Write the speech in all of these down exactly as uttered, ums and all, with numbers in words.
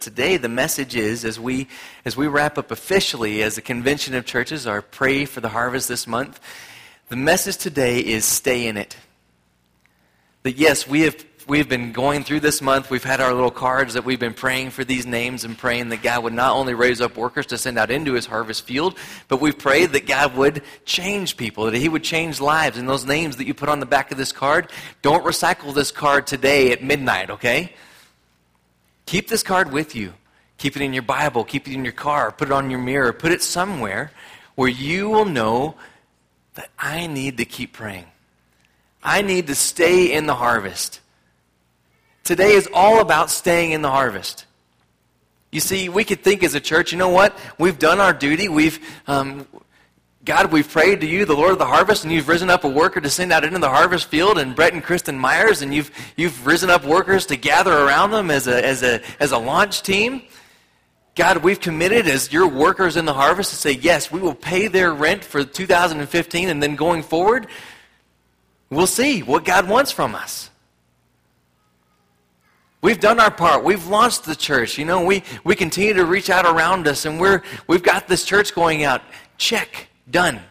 Today, the message is, as we as we wrap up officially as a convention of churches, our Pray for the Harvest this month, the message today is stay in it. That yes, we have we've been going through this month, we've had our little cards that we've been praying for these names and praying that God would not only raise up workers to send out into his harvest field, but we've prayed that God would change people, that he would change lives. And those names that you put on the back of this card, don't recycle this card today at midnight, okay? Keep this card with you. Keep it in your Bible. Keep it in your car. Put it on your mirror. Put it somewhere where you will know that I need to keep praying. I need to stay in the harvest. Today is all about staying in the harvest. You see, we could think as a church, you know what? We've done our duty. We've, um, God, we've prayed to you, the Lord of the harvest, and you've risen up a worker to send out into the harvest field, and Brett and Kristen Myers, and you've you've risen up workers to gather around them as a as a as a launch team. God, we've committed as your workers in the harvest to say, yes, we will pay their rent for two thousand fifteen, and then going forward, we'll see what God wants from us. We've done our part. We've launched the church. You know, we, we continue to reach out around us, and we're we've got this church going out. Check. Done.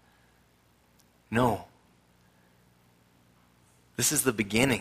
No. This is the beginning.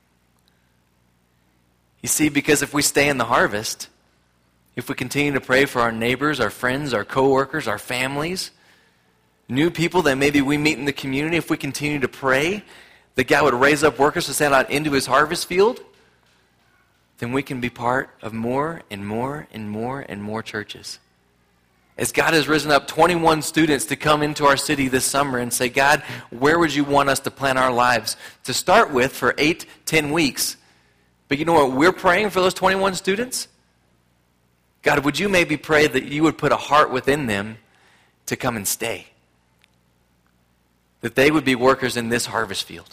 You see, because if we stay in the harvest, if we continue to pray for our neighbors, our friends, our coworkers, our families, new people that maybe we meet in the community, if we continue to pray that God would raise up workers to send out into his harvest field, then we can be part of more and more and more and more churches. As God has risen up twenty-one students to come into our city this summer and say, God, where would you want us to plant our lives? To start with for eight, ten weeks. But you know what? We're praying for those twenty-one students. God, would you maybe pray that you would put a heart within them to come and stay? That they would be workers in this harvest field.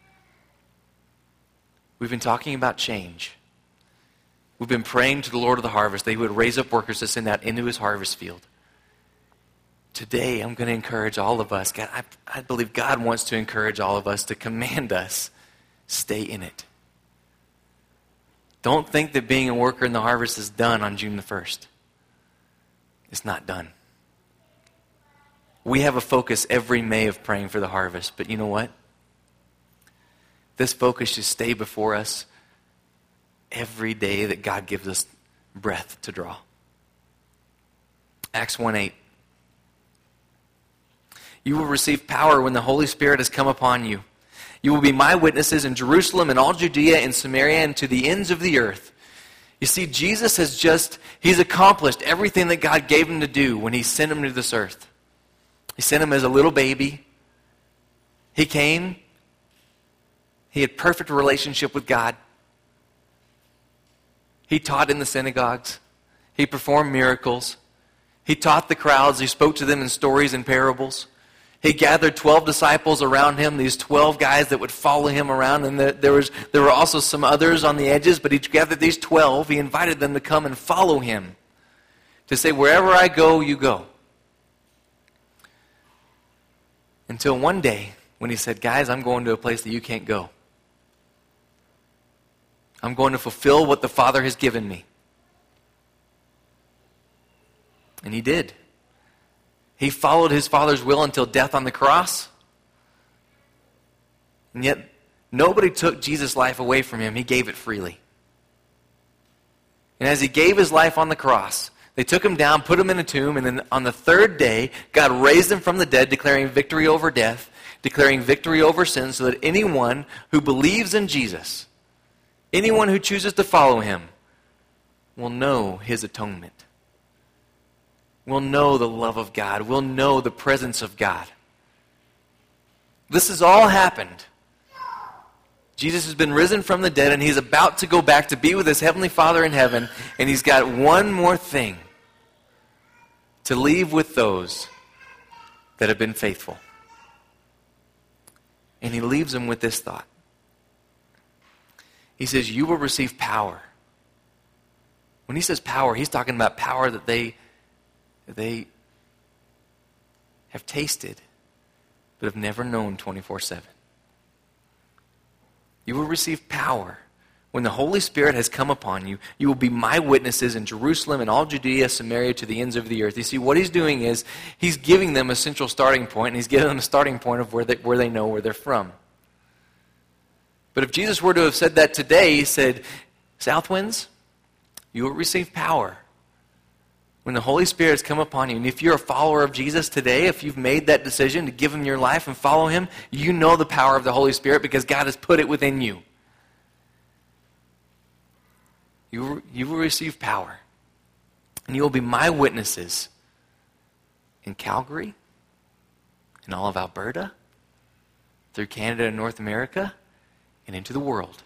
We've been talking about change. We've been praying to the Lord of the harvest that he would raise up workers to send out into his harvest field. Today, I'm going to encourage all of us. God, I, I believe God wants to encourage all of us to command us, stay in it. Don't think that being a worker in the harvest is done on June the first. It's not done. We have a focus every May of praying for the harvest, but you know what? This focus should stay before us every day that God gives us breath to draw. Acts one eight. You will receive power when the Holy Spirit has come upon you. You will be my witnesses in Jerusalem and all Judea and Samaria and to the ends of the earth. You see, Jesus has just, he's accomplished everything that God gave him to do when he sent him to this earth. He sent him as a little baby. He came. He had perfect relationship with God. He taught in the synagogues. He performed miracles. He taught the crowds. He spoke to them in stories and parables. He gathered twelve disciples around him, these twelve guys that would follow him around. And there was there were also some others on the edges, but he gathered these twelve. He invited them to come and follow him, to say, wherever I go, you go. Until one day when he said, guys, I'm going to a place that you can't go. I'm going to fulfill what the Father has given me. And he did. He followed his Father's will until death on the cross. And yet, nobody took Jesus' life away from him. He gave it freely. And as he gave his life on the cross, they took him down, put him in a tomb, and then on the third day, God raised him from the dead, declaring victory over death, declaring victory over sin, so that anyone who believes in Jesus, anyone who chooses to follow him, will know his atonement. Will know the love of God. Will know the presence of God. This has all happened. Jesus has been risen from the dead, and he's about to go back to be with his heavenly Father in heaven, and he's got one more thing to leave with those that have been faithful. And he leaves them with this thought. He says, you will receive power. When he says power, he's talking about power that they they have tasted but have never known twenty-four seven. You will receive power when the Holy Spirit has come upon you, you will be my witnesses in Jerusalem and all Judea, Samaria, to the ends of the earth. You see, what he's doing is he's giving them a central starting point, and he's giving them a starting point of where they, where they know where they're from. But if Jesus were to have said that today, he said, Southwinds, you will receive power when the Holy Spirit has come upon you. And if you're a follower of Jesus today, if you've made that decision to give him your life and follow him, you know the power of the Holy Spirit because God has put it within you. You, you will receive power. And you will be my witnesses in Calgary, in all of Alberta, through Canada and North America, and into the world.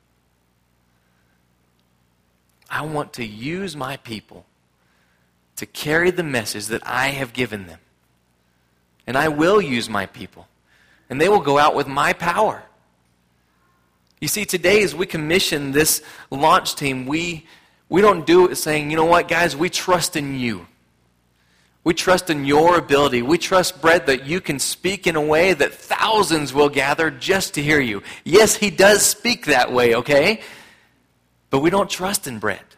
I want to use my people to carry the message that I have given them. And I will use my people. And they will go out with my power. You see, today as we commission this launch team, we, we don't do it saying, you know what, guys, we trust in you. We trust in your ability. We trust, Brett, that you can speak in a way that thousands will gather just to hear you. Yes, he does speak that way, okay? But we don't trust in Brett.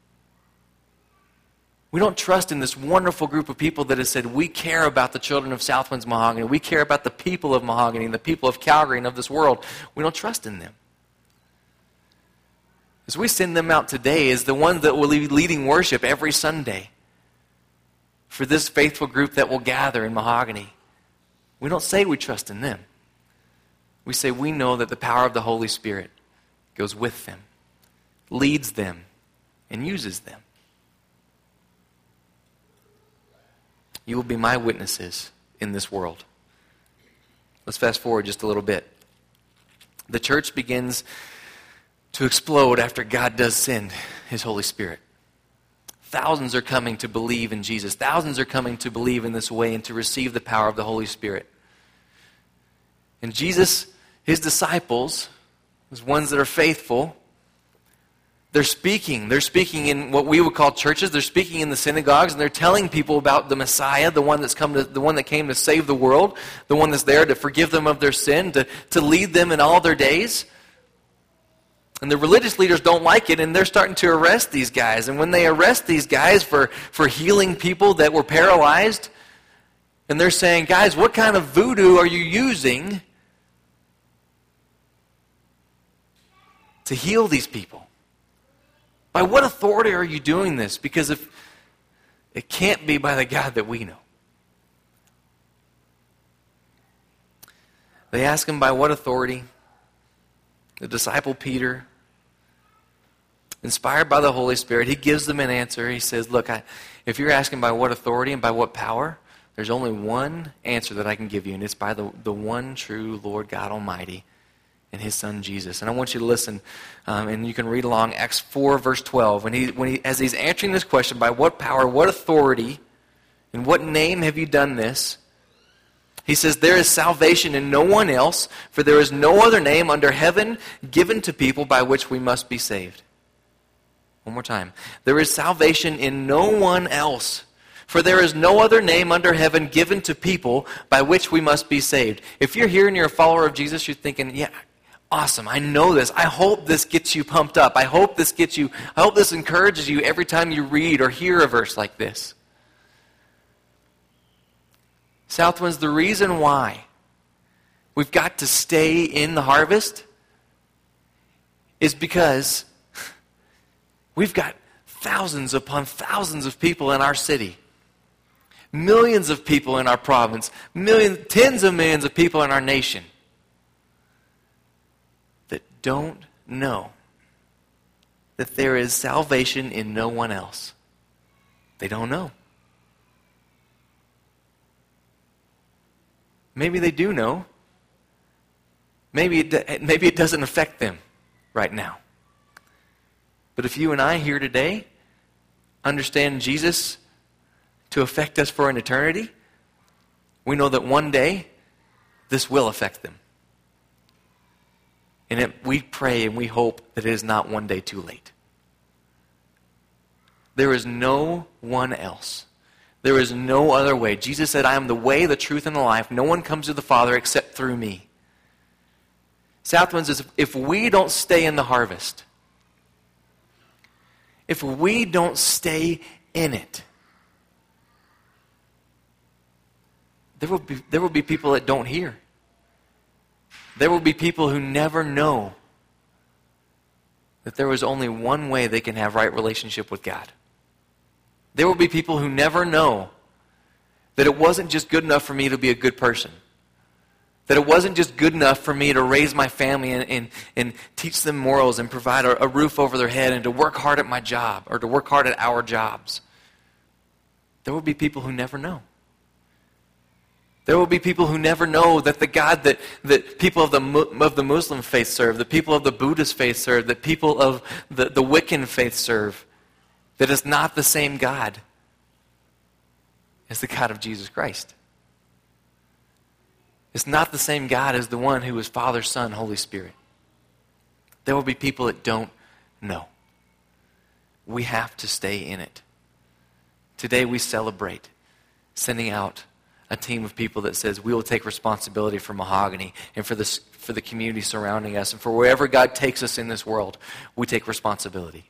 We don't trust in this wonderful group of people that has said, we care about the children of Southwinds Mahogany. We care about the people of Mahogany and the people of Calgary and of this world. We don't trust in them. As we send them out today as the ones that will be leading worship every Sunday for this faithful group that will gather in Mahogany, we don't say we trust in them. We say we know that the power of the Holy Spirit goes with them, leads them, and uses them. You will be my witnesses in this world. Let's fast forward just a little bit. The church begins to explode after God does send his Holy Spirit. Thousands are coming to believe in Jesus. Thousands are coming to believe in this way and to receive the power of the Holy Spirit. And Jesus, his disciples, those ones that are faithful, they're speaking. They're speaking in what we would call churches. They're speaking in the synagogues, and they're telling people about the Messiah, the one that's come to, the one that came to save the world, the one that's there to forgive them of their sin, to, to lead them in all their days. And the religious leaders don't like it, and they're starting to arrest these guys. And when they arrest these guys for, for healing people that were paralyzed, and they're saying, guys, what kind of voodoo are you using to heal these people? By what authority are you doing this? Because if it can't be by the God that we know. They ask him by what authority. The disciple Peter, inspired by the Holy Spirit, he gives them an answer. He says, look, I, if you're asking by what authority and by what power, there's only one answer that I can give you, and it's by the, the one true Lord God Almighty and his son Jesus. And I want you to listen, um, and you can read along Acts four, verse twelve. When he, when he, as he's answering this question, by what power, what authority, in what name have you done this? He says, there is salvation in no one else, for there is no other name under heaven given to people by which we must be saved. One more time. There is salvation in no one else, for there is no other name under heaven given to people by which we must be saved. If you're here and you're a follower of Jesus, you're thinking, yeah, awesome, I know this. I hope this gets you pumped up. I hope this gets you, I hope this encourages you every time you read or hear a verse like this. Southwinds, the reason why we've got to stay in the harvest is because we've got thousands upon thousands of people in our city, millions of people in our province, millions, tens of millions of people in our nation that don't know that there is salvation in no one else. They don't know. Maybe they do know. Maybe it, maybe it doesn't affect them right now. But if you and I here today understand Jesus to affect us for an eternity, we know that one day this will affect them. And it, we pray and we hope that it is not one day too late. There is no one else. There is no other way. Jesus said, I am the way, the truth, and the life. No one comes to the Father except through me. Southwinds, if we don't stay in the harvest, if we don't stay in it, there will be, there will be people that don't hear. There will be people who never know that there was only one way they can have right relationship with God. There will be people who never know that it wasn't just good enough for me to be a good person. That it wasn't just good enough for me to raise my family and, and, and teach them morals and provide a, a roof over their head and to work hard at my job or to work hard at our jobs. There will be people who never know. There will be people who never know that the God that, that people of the, of the Muslim faith serve, the people of the Buddhist faith serve, the people of the, the Wiccan faith serve, that is not the same God as the God of Jesus Christ. It's not the same God as the one who is Father, Son, Holy Spirit. There will be people that don't know. We have to stay in it. Today we celebrate sending out a team of people that says we will take responsibility for Mahogany and for, this, for the community surrounding us and for wherever God takes us in this world, we take responsibility.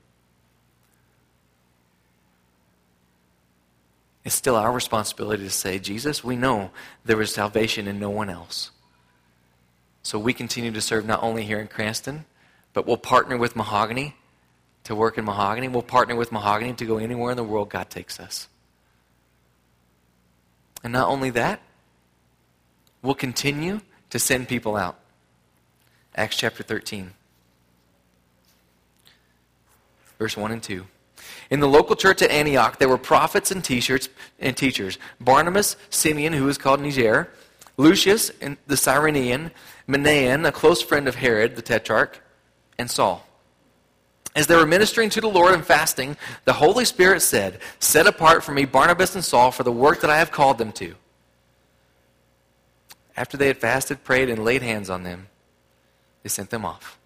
It's still our responsibility to say, Jesus, we know there is salvation in no one else. So we continue to serve not only here in Cranston, but we'll partner with Mahogany to work in Mahogany. We'll partner with Mahogany to go anywhere in the world God takes us. And not only that, we'll continue to send people out. Acts chapter thirteen, verse one and two. In the local church at Antioch, there were prophets and teachers, and teachers. Barnabas, Simeon, who was called Niger, Lucius, the Cyrenian, Manaen, a close friend of Herod, the tetrarch, and Saul. As they were ministering to the Lord and fasting, the Holy Spirit said, set apart for me Barnabas and Saul for the work that I have called them to. After they had fasted, prayed, and laid hands on them, they sent them off.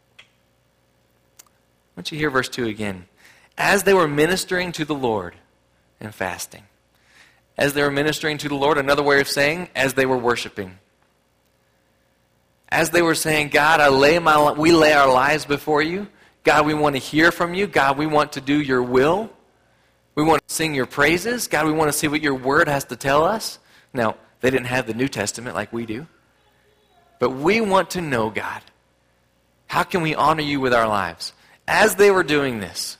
I want you to hear verse two again. As they were ministering to the Lord and fasting. As they were ministering to the Lord, another way of saying, as they were worshiping. As they were saying, God, I lay my, we lay our lives before you. God, we want to hear from you. God, we want to do your will. We want to sing your praises. God, we want to see what your word has to tell us. Now, they didn't have the New Testament like we do. But we want to know, God, how can we honor you with our lives? As they were doing this,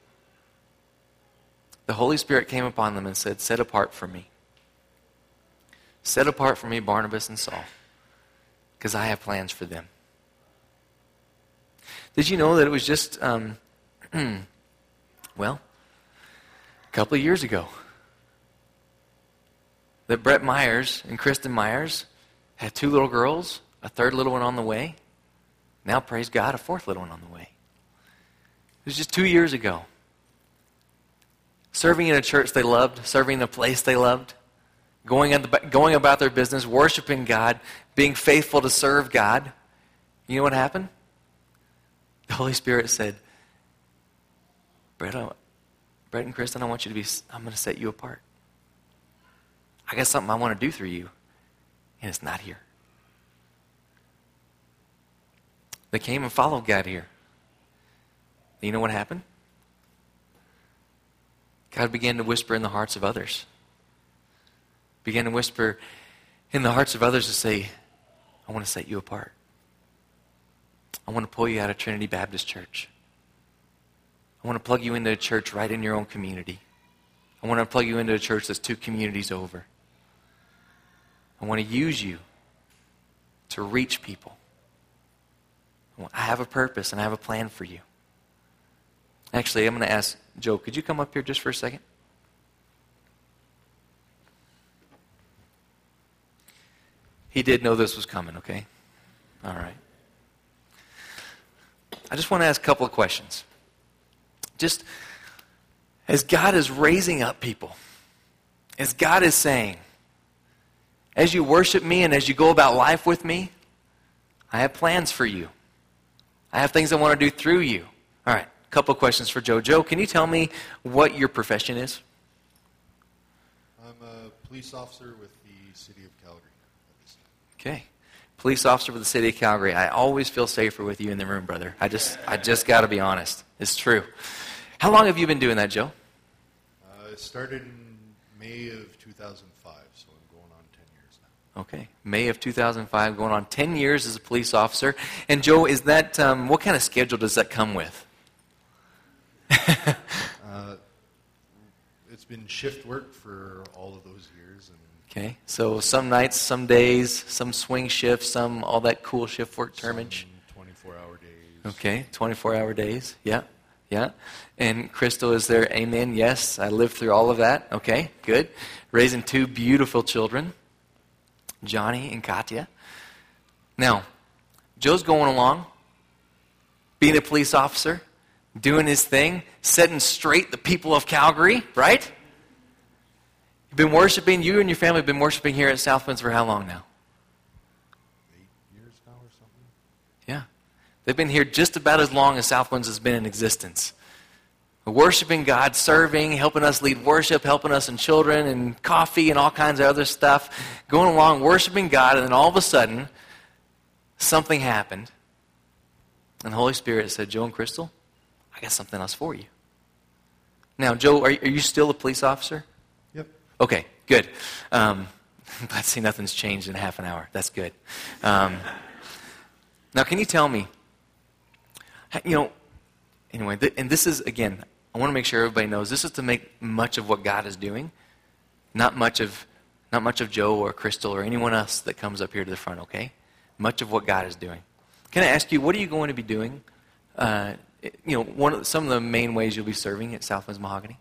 the Holy Spirit came upon them and said, set apart for me. Set apart for me Barnabas and Saul, because I have plans for them. Did you know that it was just, um, well, a couple of years ago that Brett Myers and Kristen Myers had two little girls, a third little one on the way. Now, praise God, a fourth little one on the way. It was just two years ago. Serving in a church they loved, serving in a place they loved, going, at the, going about their business, worshiping God, being faithful to serve God. You know what happened? The Holy Spirit said, Brett, I, Brett and Kristen, I want you to be, I'm going to set you apart. I got something I want to do through you, and it's not here. They came and followed God here. You know what happened? God began to whisper in the hearts of others. Began to whisper in the hearts of others to say, I want to set you apart. I want to pull you out of Trinity Baptist Church. I want to plug you into a church right in your own community. I want to plug you into a church that's two communities over. I want to use you to reach people. I have a purpose and I have a plan for you. Actually, I'm going to ask Joe, could you come up here just for a second? He did know this was coming, okay? All right. I just want to ask a couple of questions. Just as God is raising up people, as God is saying, as you worship me and as you go about life with me, I have plans for you. I have things I want to do through you. All right, a couple of questions for Joe. Joe, can you tell me what your profession is? I'm a police officer with the city of Calgary. Okay. Police officer with the city of Calgary. I always feel safer with you in the room, brother. I just I just got to be honest. It's true. How long have you been doing that, Joe? Uh, it started in May of two thousand five, so I'm going on ten years now. Okay, May of two thousand five, going on ten years as a police officer. And Joe, is that, um, what kind of schedule does that come with? uh, it's been shift work for all of those years. And okay, so some nights, some days, some swing shifts, some all that cool shift work termage. twenty-four hour days. Okay, twenty-four hour days, yeah, yeah. And Crystal is there, amen, yes, I lived through all of that. Okay, good. Raising two beautiful children, Johnny and Katya. Now, Joe's going along, being a police officer, doing his thing, setting straight the people of Calgary, right? You've been worshiping, you and your family have been worshiping here at Southwinds for how long now? Eight years now or something? Yeah. They've been here just about as long as Southwinds has been in existence. Worshiping God, serving, helping us lead worship, helping us in children and coffee and all kinds of other stuff. Going along, worshiping God, and then all of a sudden, something happened. And the Holy Spirit said, Joe and Crystal, I got something else for you. Now, Joe, are, are you still a police officer? Yep. Okay, good. Um, I'm glad to see nothing's changed in half an hour. That's good. Um, now, can you tell me, you know, anyway, th- and this is, again, I want to make sure everybody knows, this is to make much of what God is doing, not much of not much of Joe or Crystal or anyone else that comes up here to the front, okay? Much of what God is doing. Can I ask you, what are you going to be doing? Uh, you know, one of, some of the main ways you'll be serving at Southwinds Mahogany?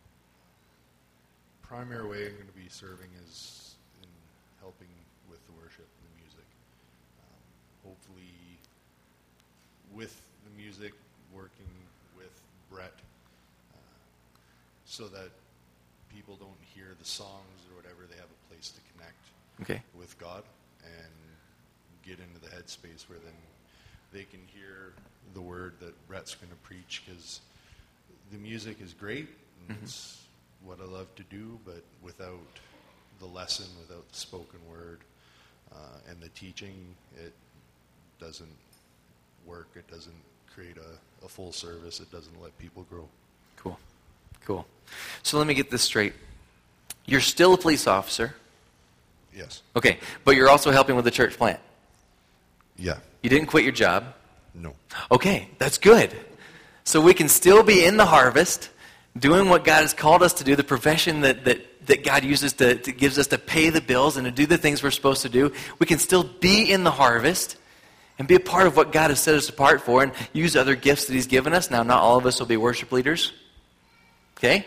Primary way I'm going to be serving is in helping with the worship and the music. Um, hopefully, with the music, working with Brett, uh, so that people don't hear the songs or whatever. They have a place to connect Okay. with God and get into the headspace where then they can hear the word that Brett's going to preach, because the music is great and mm-hmm. it's what I love to do, but without the lesson, without the spoken word uh, and the teaching, it doesn't work. It doesn't create a, a full service. It doesn't let people grow. Cool. Cool. So let me get this straight. You're still a police officer. Yes. Okay, but you're also helping with the church plant. Yeah. You didn't quit your job. No. Okay, that's good. So we can still be in the harvest, doing what God has called us to do, the profession that, that, that God uses to, to gives us to pay the bills and to do the things we're supposed to do. We can still be in the harvest and be a part of what God has set us apart for and use other gifts that he's given us. Now, not all of us will be worship leaders. Okay?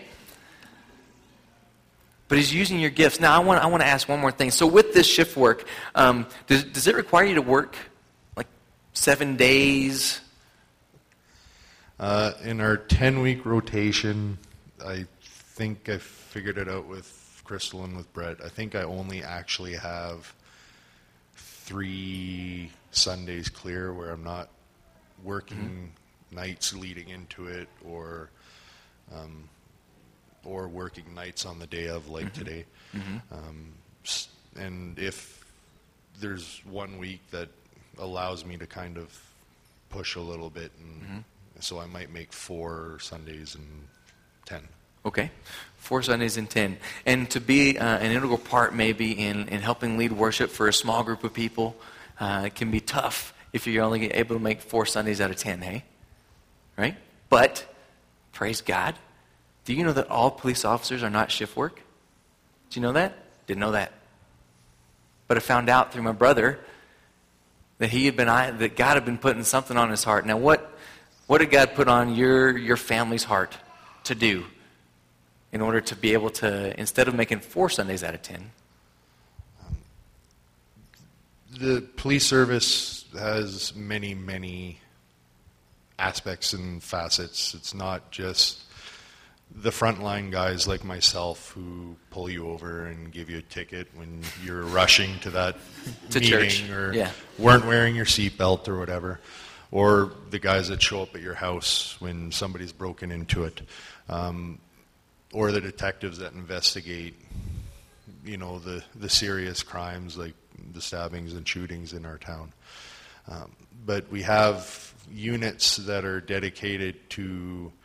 But he's using your gifts. Now, I want, I want to ask one more thing. So with this shift work, um, does, does it require you to work like seven days? Uh, in our ten-week rotation, I think I figured it out with Crystal and with Brett. I think I only actually have three Sundays clear where I'm not working mm-hmm. nights leading into it, or um, or working nights on the day of, like mm-hmm. today. Mm-hmm. Um, and if there's one week that allows me to kind of push a little bit, and mm-hmm. so I might make four Sundays and ten. Okay, four Sundays and ten. And to be uh, an integral part maybe in, in helping lead worship for a small group of people, uh, it can be tough if you're only able to make four Sundays out of ten, hey? Right? But, praise God, do you know that all police officers are not shift work? Did you know that? Didn't know that. But I found out through my brother that he had been, that God had been putting something on his heart. Now, what what did God put on your your family's heart to do in order to be able to, instead of making four Sundays out of ten? Um, the police service has many, many aspects and facets. It's not just the frontline guys like myself who pull you over and give you a ticket when you're rushing to that to meeting church. or yeah. weren't wearing your seatbelt or whatever, or the guys that show up at your house when somebody's broken into it, um, or the detectives that investigate, you know, the, the serious crimes like the stabbings and shootings in our town. Um, but we have units that are dedicated to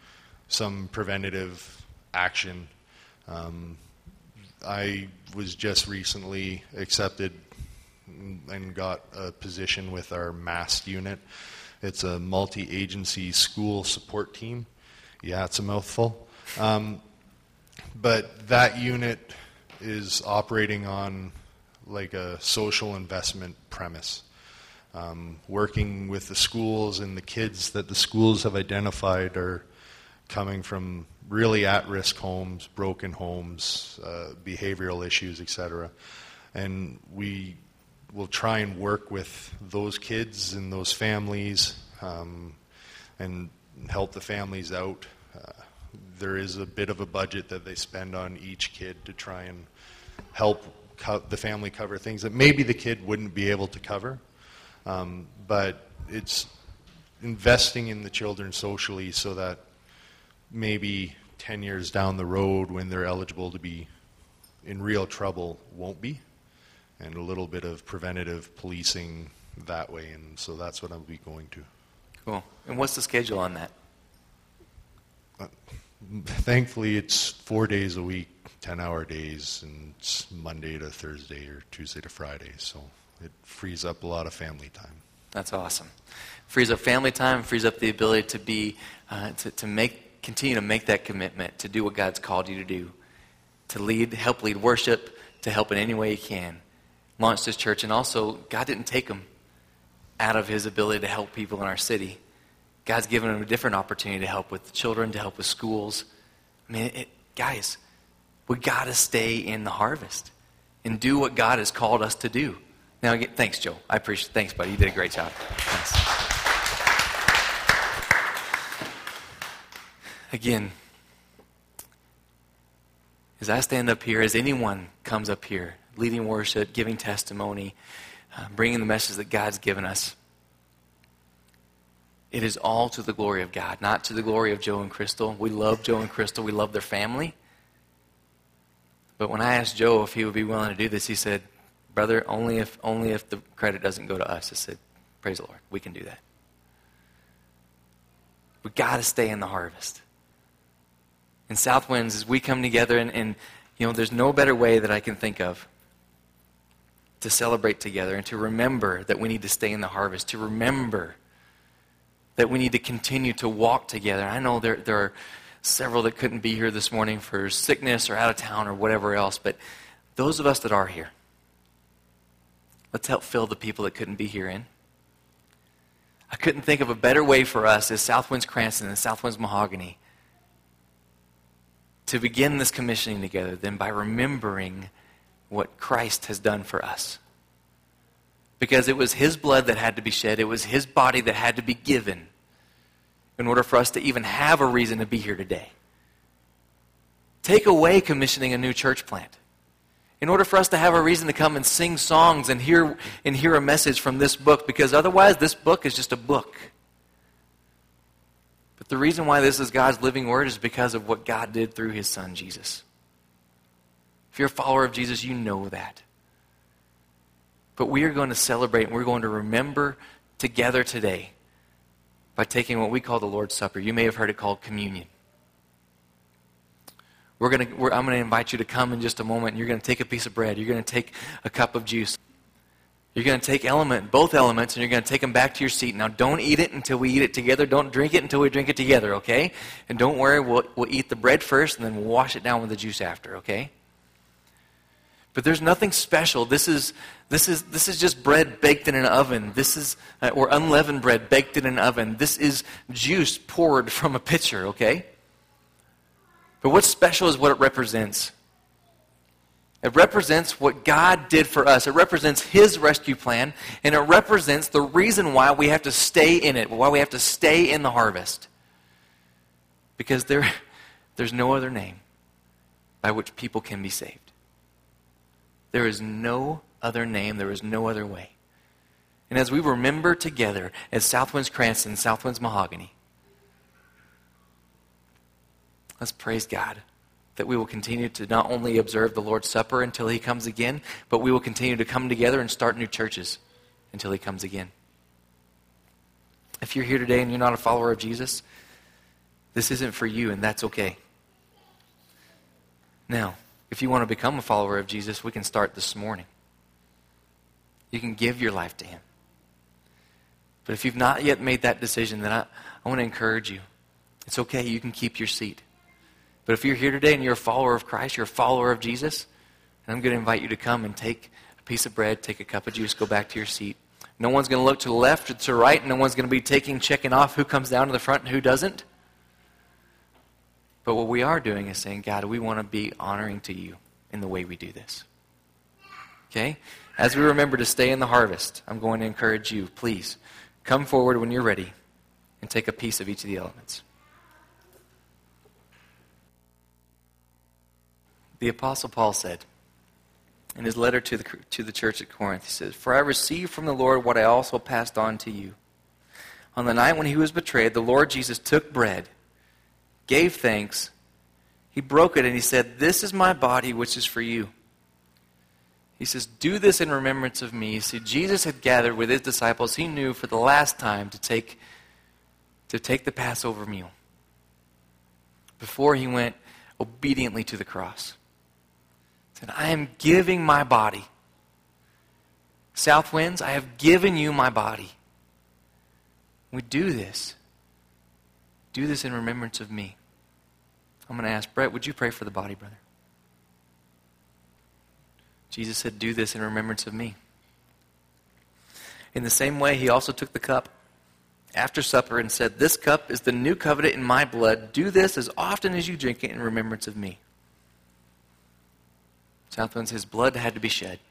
some preventative action. Um, I was just recently accepted and got a position with our MAST unit. It's a multi-agency school support team. Yeah, it's a mouthful. Um, but that unit is operating on like a social investment premise, um, working with the schools and the kids that the schools have identified are coming from really at-risk homes, broken homes, uh, behavioral issues, et cetera. And we will try and work with those kids and those families um, and help the families out. Uh, there is a bit of a budget that they spend on each kid to try and help co- the family cover things that maybe the kid wouldn't be able to cover. Um, but it's investing in the children socially so that maybe ten years down the road when they're eligible to be in real trouble won't be, and a little bit of preventative policing that way, and so that's what I'll be going to. Cool. And what's the schedule on that? Uh, thankfully, it's four days a week, ten-hour days, and it's Monday to Thursday or Tuesday to Friday, so it frees up a lot of family time. That's awesome. Frees up family time, frees up the ability to be, uh, to, to make, continue to make that commitment, to do what God's called you to do, to lead, help lead worship, to help in any way you can. Launch this church, and also, God didn't take him out of his ability to help people in our city. God's given him a different opportunity to help with the children, to help with schools. I mean, it, guys, we got to stay in the harvest and do what God has called us to do. Now, again, thanks, Joe. I appreciate it. Thanks, buddy. You did a great job. Thanks. Again, as I stand up here, as anyone comes up here, leading worship, giving testimony, uh, bringing the message that God's given us, it is all to the glory of God, not to the glory of Joe and Crystal. We love Joe and Crystal. We love their family. But when I asked Joe if he would be willing to do this, he said, brother, only if only if the credit doesn't go to us. I said, praise the Lord, we can do that. We've got to stay in the harvest. In Southwinds, as we come together, and, and you know, there's no better way that I can think of to celebrate together and to remember that we need to stay in the harvest, to remember that we need to continue to walk together. I know there, there are several that couldn't be here this morning for sickness or out of town or whatever else, but those of us that are here, let's help fill the people that couldn't be here in. I couldn't think of a better way for us as Southwinds Cranston and Southwinds Mahogany to begin this commissioning together than by remembering what Christ has done for us. Because it was his blood that had to be shed. It was his body that had to be given in order for us to even have a reason to be here today. Take away commissioning a new church plant. In order for us to have a reason to come and sing songs and hear and hear a message from this book, because otherwise this book is just a book. But the reason why this is God's living word is because of what God did through his son, Jesus. If you're a follower of Jesus, you know that. But we are going to celebrate and we're going to remember together today by taking what we call the Lord's Supper. You may have heard it called communion. We're going to, we're, I'm going to invite you to come in just a moment. You're going to take a piece of bread. You're going to take a cup of juice. You're going to take element, both elements, and you're going to take them back to your seat. Now, don't eat it until we eat it together. Don't drink it until we drink it together, okay? And don't worry, we'll, we'll eat the bread first, and then we'll wash it down with the juice after, okay? But there's nothing special. This is this is this is just bread baked in an oven. This is uh, or unleavened bread baked in an oven. This is juice poured from a pitcher, okay? But what's special is what it represents. It represents what God did for us. It represents his rescue plan, and it represents the reason why we have to stay in it, why we have to stay in the harvest. Because there, there's no other name by which people can be saved. There is no other name. There is no other way. And as we remember together as Southwinds Cranston, Southwinds Mahogany, let's praise God that we will continue to not only observe the Lord's Supper until he comes again, but we will continue to come together and start new churches until he comes again. If you're here today and you're not a follower of Jesus, This isn't for you, and that's okay. Now, if you want to become a follower of Jesus, we can start this morning. You can give your life to him. But if you've not yet made that decision, then I, I want to encourage you. It's okay, you can keep your seat. But if you're here today and you're a follower of Christ, you're a follower of Jesus, and I'm going to invite you to come and take a piece of bread, take a cup of juice, go back to your seat. No one's going to look to the left or to the right. No one's going to be taking, checking off who comes down to the front and who doesn't. But what we are doing is saying, God, we want to be honoring to you in the way we do this. Okay? As we remember to stay in the harvest, I'm going to encourage you, please, come forward when you're ready and take a piece of each of the elements. The Apostle Paul said in his letter to the, to the church at Corinth, he says, "For I received from the Lord what I also passed on to you. On the night when he was betrayed, the Lord Jesus took bread, gave thanks, he broke it, and he said, 'This is my body, which is for you.' He says, 'Do this in remembrance of me.'" See, Jesus had gathered with his disciples, he knew, for the last time to take, to take the Passover meal before he went obediently to the cross. He said, "I am giving my body. Southwinds, I have given you my body." We do this. Do this in remembrance of me. I'm going to ask, Brett, would you pray for the body, brother? Jesus said, "Do this in remembrance of me." In the same way, he also took the cup after supper and said, "This cup is the new covenant in my blood. Do this as often as you drink it in remembrance of me." Southwinds, his blood had to be shed.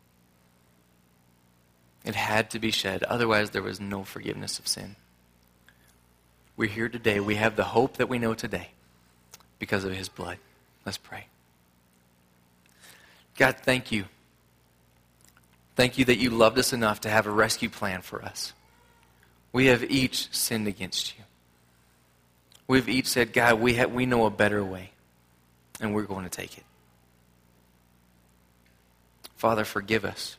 It had to be shed. Otherwise, there was no forgiveness of sin. We're here today. We have the hope that we know today because of his blood. Let's pray. God, thank you. Thank you that you loved us enough to have a rescue plan for us. We have each sinned against you. We've each said, God, we have, we know a better way, and we're going to take it. Father, forgive us.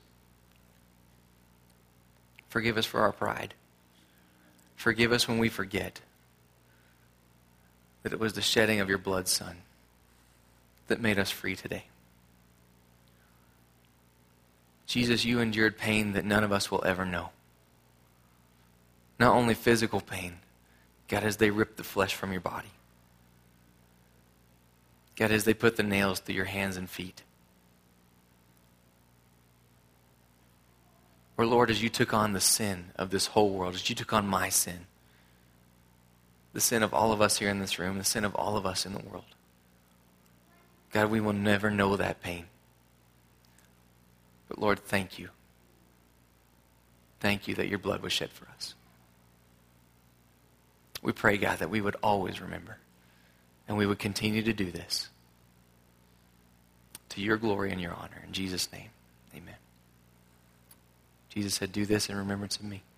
Forgive us for our pride. Forgive us when we forget that it was the shedding of your blood, Son, that made us free today. Jesus, you endured pain that none of us will ever know. Not only physical pain, God, as they ripped the flesh from your body. God, as they put the nails through your hands and feet. Or Lord, as you took on the sin of this whole world, as you took on my sin, the sin of all of us here in this room, the sin of all of us in the world. God, we will never know that pain. But Lord, thank you. Thank you that your blood was shed for us. We pray, God, that we would always remember, and we would continue to do this to your glory and your honor. In Jesus' name, amen. Jesus said, "Do this in remembrance of me."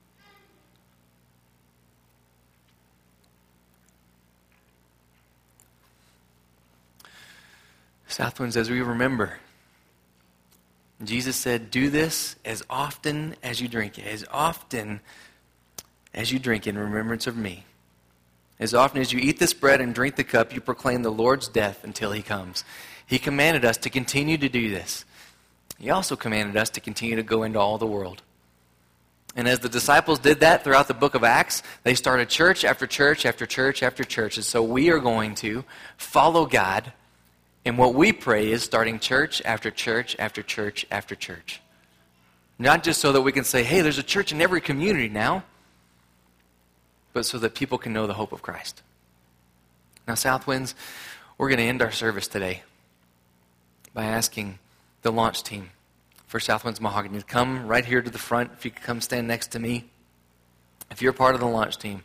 Southwinds, as we remember, Jesus said, "Do this as often as you drink it, as often as you drink in remembrance of me. As often as you eat this bread and drink the cup, you proclaim the Lord's death until he comes." He commanded us to continue to do this. He also commanded us to continue to go into all the world. And as the disciples did that throughout the book of Acts, they started church after church after church after church. And so we are going to follow God. And what we pray is starting church after church after church after church. Not just so that we can say, hey, there's a church in every community now, but so that people can know the hope of Christ. Now, Southwinds, we're going to end our service today by asking the launch team for Southwinds Mahogany to come right here to the front. If you could come stand next to me. If you're part of the launch team.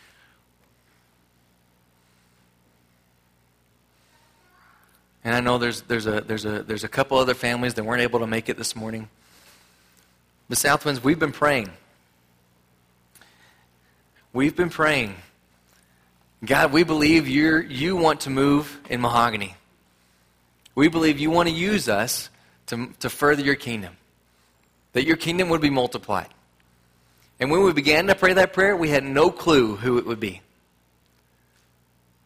And I know there's there's a there's a there's a couple other families that weren't able to make it this morning. But Southwinds, we've been praying. We've been praying. God, we believe you you want to move in Mahogany. We believe you want to use us to, to further your kingdom. That your kingdom would be multiplied. And when we began to pray that prayer, we had no clue who it would be.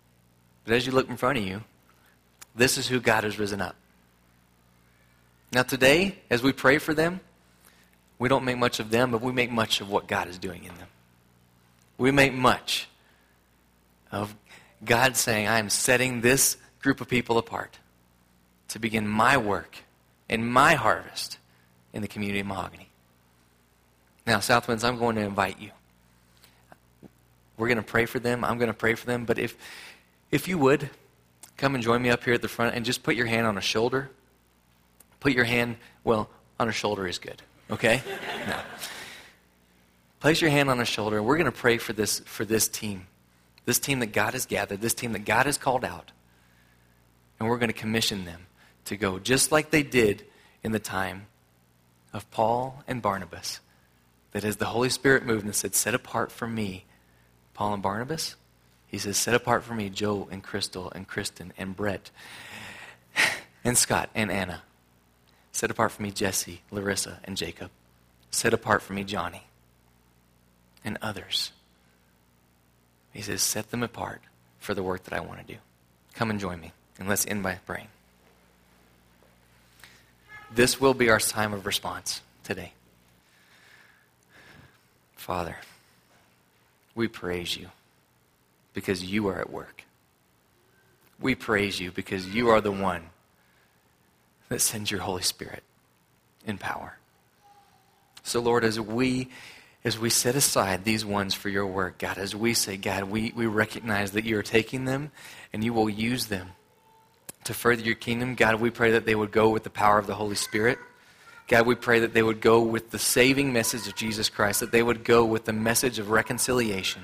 But as you look in front of you, this is who God has risen up. Now today, as we pray for them, we don't make much of them, but we make much of what God is doing in them. We make much of God saying, I am setting this group of people apart to begin my work and my harvest in the community of Mahogany. Now, Southwinds, I'm going to invite you. We're going to pray for them. I'm going to pray for them. But if if you would, come and join me up here at the front and just put your hand on a shoulder. Put your hand, well, on a shoulder is good, okay? No. Place your hand on a shoulder. We're going to pray for this for this team. This team that God has gathered, this team that God has called out. And we're going to commission them to go just like they did in the time of Paul and Barnabas. That as the Holy Spirit moved and said, set apart for me, Paul and Barnabas, he says, set apart for me Joe and Crystal and Kristen and Brett and Scott and Anna. Set apart for me Jesse, Larissa, and Jacob. Set apart for me Johnny and others. He says, set them apart for the work that I want to do. Come and join me, and let's end by praying. This will be our time of response today. Father, we praise you because you are at work. We praise you because you are the one that sends your Holy Spirit in power. So Lord, as we as we set aside these ones for your work, God, as we say, God, we, we recognize that you are taking them and you will use them to further your kingdom. God, we pray that they would go with the power of the Holy Spirit. God, we pray that they would go with the saving message of Jesus Christ, that they would go with the message of reconciliation.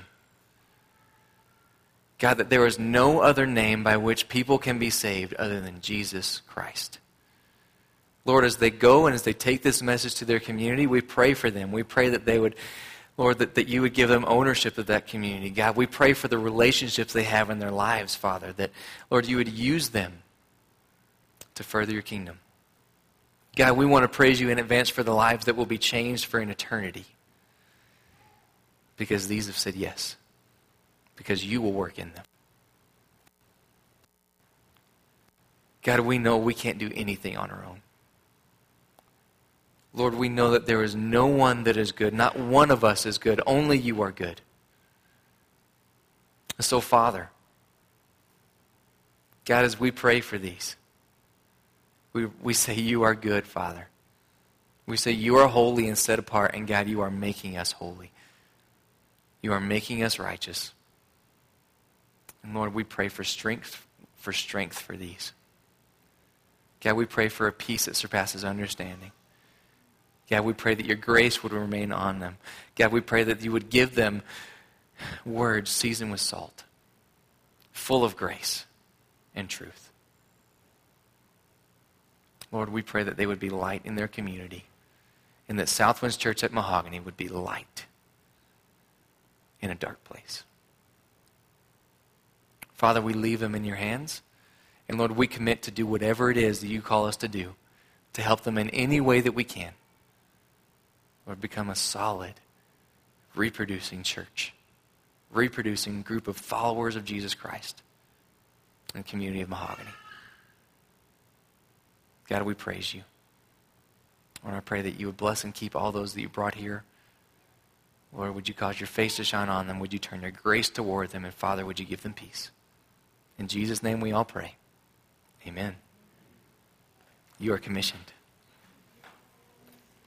God, that there is no other name by which people can be saved other than Jesus Christ. Lord, as they go and as they take this message to their community, we pray for them. We pray that they would, Lord, that, that you would give them ownership of that community. God, we pray for the relationships they have in their lives, Father, that, Lord, you would use them to further your kingdom. God, we want to praise you in advance for the lives that will be changed for an eternity. Because these have said yes. Because you will work in them. God, we know we can't do anything on our own. Lord, we know that there is no one that is good. Not one of us is good. Only you are good. And so, Father, God, as we pray for these, we, we say you are good, Father. We say you are holy and set apart, and God, you are making us holy. You are making us righteous. And Lord, we pray for strength, for strength for these. God, we pray for a peace that surpasses understanding. God, we pray that your grace would remain on them. God, we pray that you would give them words seasoned with salt, full of grace and truth. Lord, we pray that they would be light in their community and that Southwinds Church at Mahogany would be light in a dark place. Father, we leave them in your hands. And Lord, we commit to do whatever it is that you call us to do to help them in any way that we can. Lord, become a solid, reproducing church, reproducing group of followers of Jesus Christ in the community of Mahogany. God, we praise you. Lord, I pray that you would bless and keep all those that you brought here. Lord, would you cause your face to shine on them? Would you turn your grace toward them? And Father, would you give them peace? In Jesus' name we all pray. Amen. You are commissioned.